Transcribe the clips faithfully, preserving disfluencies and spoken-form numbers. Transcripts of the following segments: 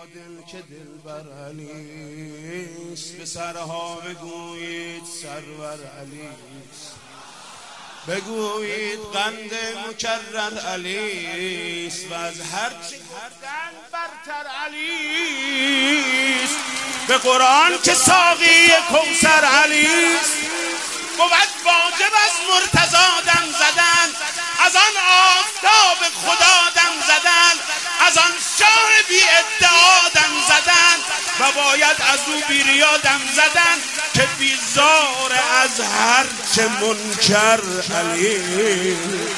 دل که دلبر علیست، به سرها بگویید سرور علیست، بگویید قند مکرر علیست و از هر چی گفتن برتر علیست. به قرآن که ساقی کوثر علیست، بود واجب از مرتضی دم زدن، از آن آفتاب خدا دم زدن، از آن شاه بی ادعا دم زدن و باید از او بی ریا دم زدن که بیزار از هر چه منکر علیست.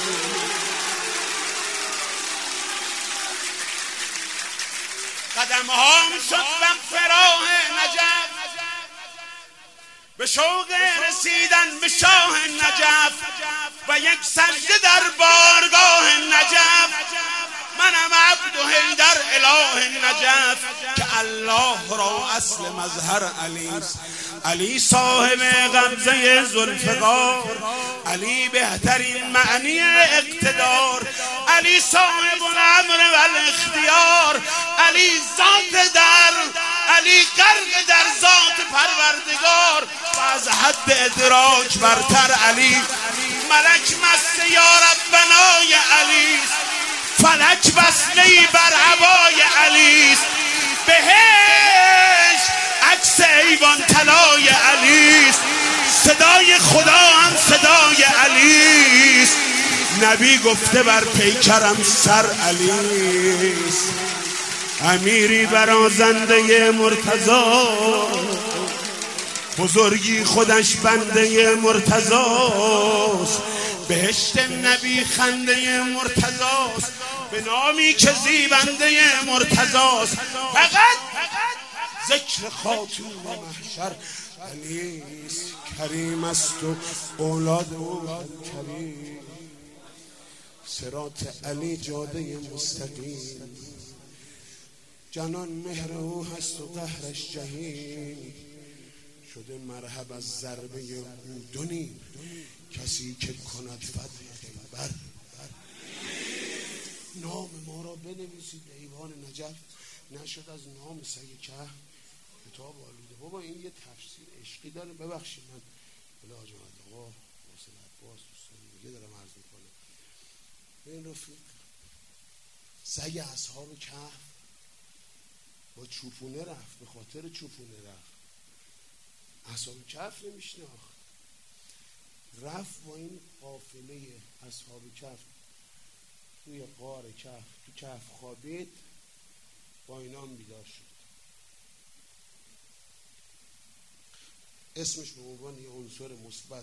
قدم هام شد وقف راه نجف، به شوق رسیدن به شاه نجف و یک سجده در بارگاه نجف. منم عبد و حیدر اله نجف که الله را اصل مظهر علیست. علی صاحب قبضه ذوالفقار، علی بهترین معنی اقتدار، علی صاحب الامر و الاختیار، علی ذات در، علی غرق در ذات پروردگار و از حد ادراک برتر علی. ملک مست یا ربنای علیست، فلک بسته بر هوای علیست، بهش عکس ایوان طلای علیست، صدای خدا هم صدای علیست. نبی گفته بر پیکرم سر علیست. امیری برازنده مرتضی، بزرگی خودش بنده مرتضاست، بهشت نبی خنده مرتضاست، به نامی که زیبنده مرتضاست. فقط ذکر خاتون محشر علیست. کریم است و اولاد او کریم، صراط علی جاده مستقیم، جنان مهر او هست و قهرش جهیم. شده مرحب از ضربه او دونیم، کسی که کند فتح خیبر. نام ما را بنویسید ایوان نجف، نشد از نام سگ که کتاب آلوده. بابا این یه تفسیر عشقی داره، ببخشید من بله حاج محمد آقا حسین عباس دوستان دیگه دارم عرض میکنم. این رفیق سگ اصحاب کهف با چوپونه رفت، به خاطر چوپونه رفت. اصحاب کهف نمیشناخت، رفت با این قافله اصحاب کهف توی غار کهف، تو کهف خوابید، با اینا هم بیدار شد. اسمش به عنوان یه عنصر مثبت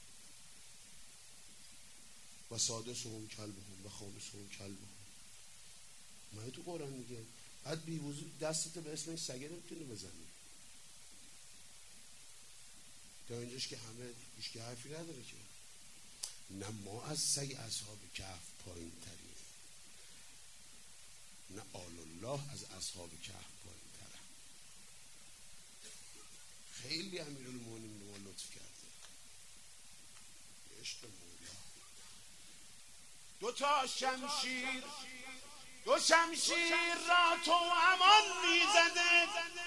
و سادسهم کلبهم و خامسهم کلبهم ما تو قرآن میگه. بعد بی وضو دستت به اسم این سگه نمیتونی بزنی تا اینجاش که همه هیچ که حرفی نداره که. نه ما از سگ اصحاب کهف پایین تریم، نه آل الله از اصحاب کهف پایین تره. خیلی امیرالمومنین به ما لطف کرده، عشق مولا. دو تا شمشیر دو شمشیر را تو امان میزده،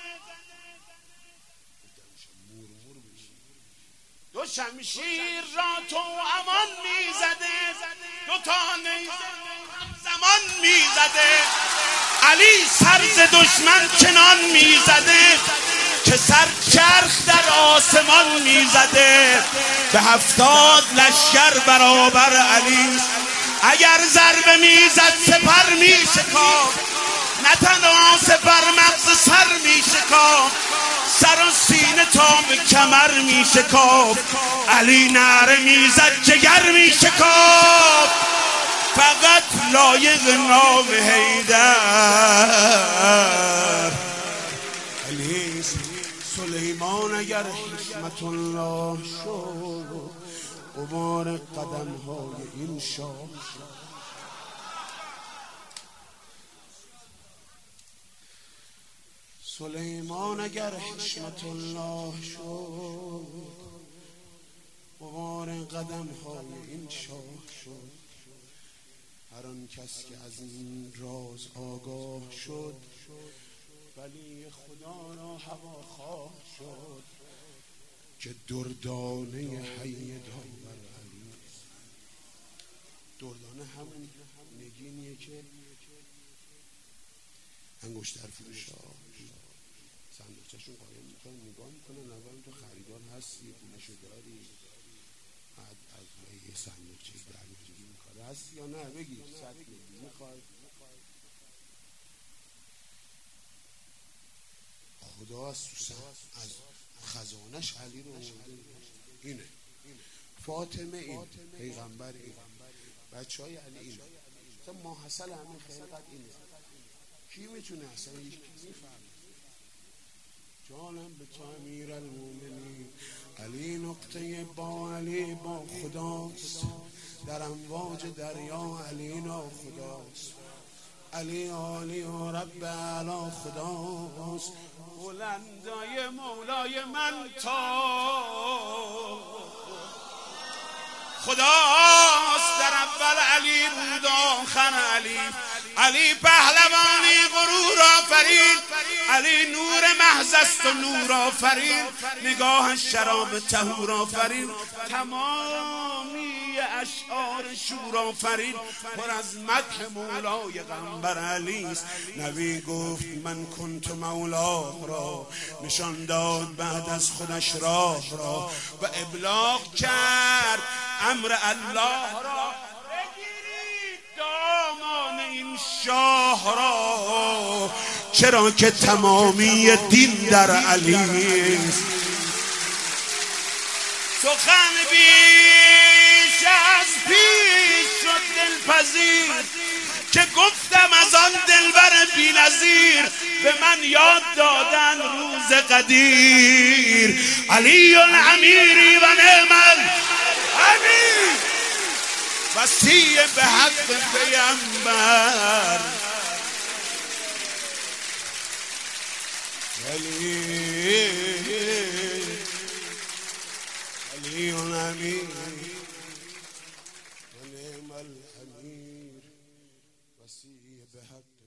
دو شمشیر را تو امان میزده، دو تا نیزه زمان میزده. علی سر ز دشمن چنان میزده که سر چرخ در آسمان میزده. به هفتاد لشکر برابر علی، اگر ضربه میزد سپر میشکافت، نه تنها سپر مغز سر میشکافت، سر و سینه تا به کمر میشکافت. علی نعره میزد جگر میشکافت، فقط لایق نام حیدر علی. سلیمان اگر حکمت الله شد، غبار قدم های این شاه شد. سلیمان اگر حکمت الله شد، غبار قدم های این شاه شد. هر آن کس که از این راز آگاه شد، ولی خدا را هوا خواه شد که دردانه حی داور علی. دردانه همون نگینیه که انگشتر فروش ها صندوقچه‌شون قایم میکنن، نگاه میکنن، اول تو خریدار هستی، پولشو داری، بعد از یه صندوقچه در میاری این کار هستی یا نه، بگیر صد میلیون میخوای. خدا از از خزانش علی رو اینه، فاطمه این، پیغمبر این، بچه های علی این، مثلا ماحصل همین خیلقت اینه. کی میتونه اصلا یکی میفهمه؟ جانم به تو امیر المومنین علی نقطه با علی با خداست، در امواج دریا علی نا خداست، علی عالی و رب علا خداست، بلندای مولای من تا خداست، در اول علی بود آخر علی، علی پهلوانی غرور آفرین، علی نور محض است و نور آفرین، نگاه شراب طهور آفرین، تمامی اشعار شور آفرین، پر از مدح مولای غنبر علی است. نبی گفت من کنت مولا را، نشان داد بعد از خودش راه را و ابلاغ کرد امر الله را. بگیرید دامان این شاه را، چرا که تمامی دین در علی است. سخن بیش از پیش شد دلپذیر، که گفتم از آن دلبر بی‌نظیر، به من یاد دادن روز قدیر. علی الامیری و نعم الامیر، وصی به حق پیامبر. علی علی الامیر و نعم الامیر، وصی به حق